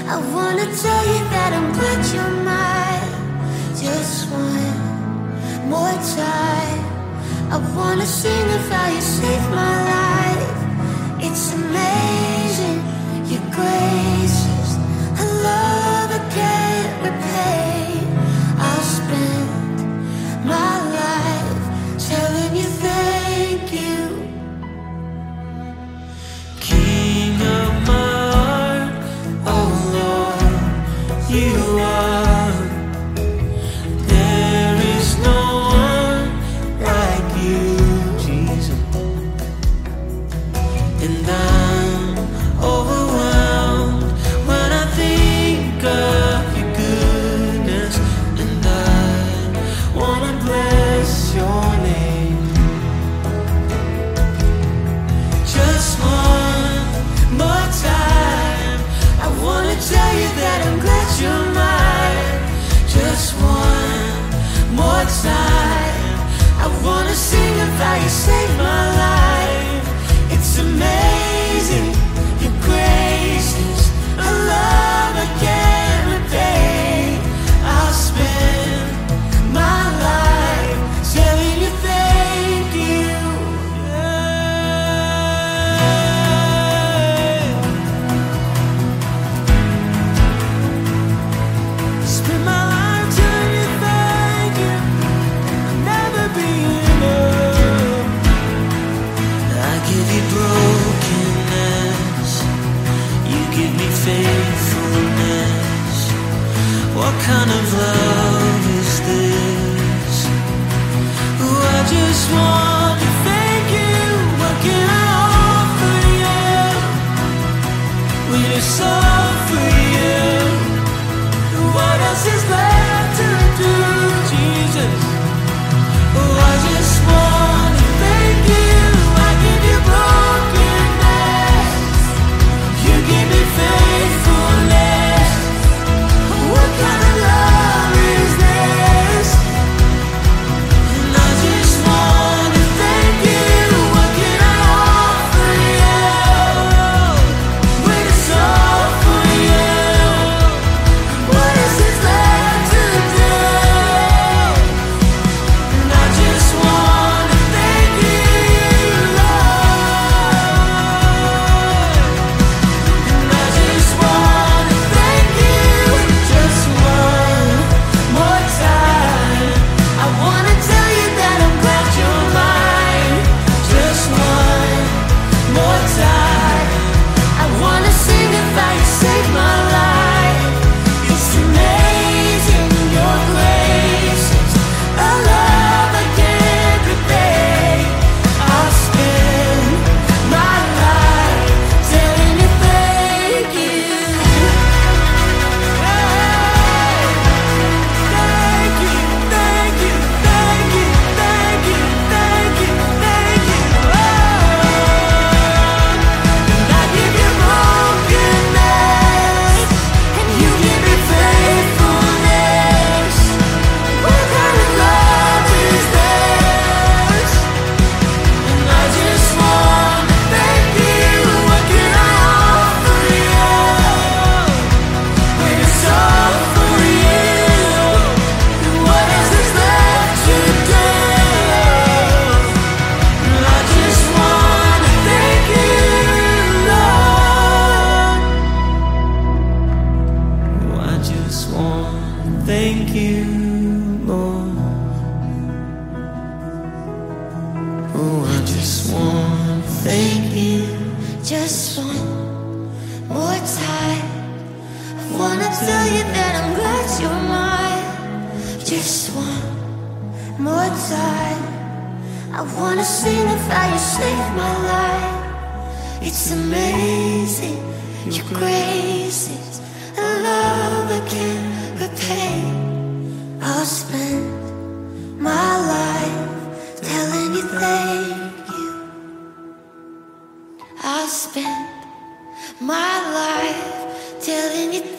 I wanna tell you that I'm glad you're mine. Just one more time. I wanna sing of how you saved my life. It's amazing, your graces, a love I can't repay. I'll spend my life telling you thank you. King of my heart, oh Lord, you are. There is no one like you, Jesus. And I'm overwhelmed when I think of your goodness, and I wanna bless your name. Just one more time, I wanna tell you that I'm glad you're mine. Just one more time. I wanna sing of how you saved my life. It's amazing, your graces, a love I can't repay. I'll spend my life telling you thank you. spend my life telling you thank you. I'll never be enough. I give you brokenness, you give me faithfulness. What kind of love is this? Oh, I just want to thank you. What can I offer you? We just offer you. What else is left to do, Jesus? Oh, I just want to thank you. I give you brokenness, you give me faithfulness. What kind of love is this? And I just want to thank you. What can I offer you? We just offer you. What is this left to do? And I just want to thank you, Lord. And I just want to thank you just one more time. I wanna tell you that I'm glad you're mine. Just one more time. I wanna sing of how you saved my life. It's amazing, your graces, a love I can't repay. I'll spend my life telling you thank you. Thank you, thank you, thank you, thank you, thank you, thank you, Lord. And I give you brokenness, and you give me faithfulness. What kind of love is this? And I just want to thank you. What can I offer you? We just offer you. What else is left to do? And I just want to thank you, Lord. Oh, I just want to thank you, Lord. Oh, I just want to thank you. Just one more time. I wanna tell you that I'm glad you're mine. Just one more time. I wanna sing of how you saved my life. It's amazing, your graces, a love I can't repay. I'll spend my life telling you thank you. I'll spend my life telling you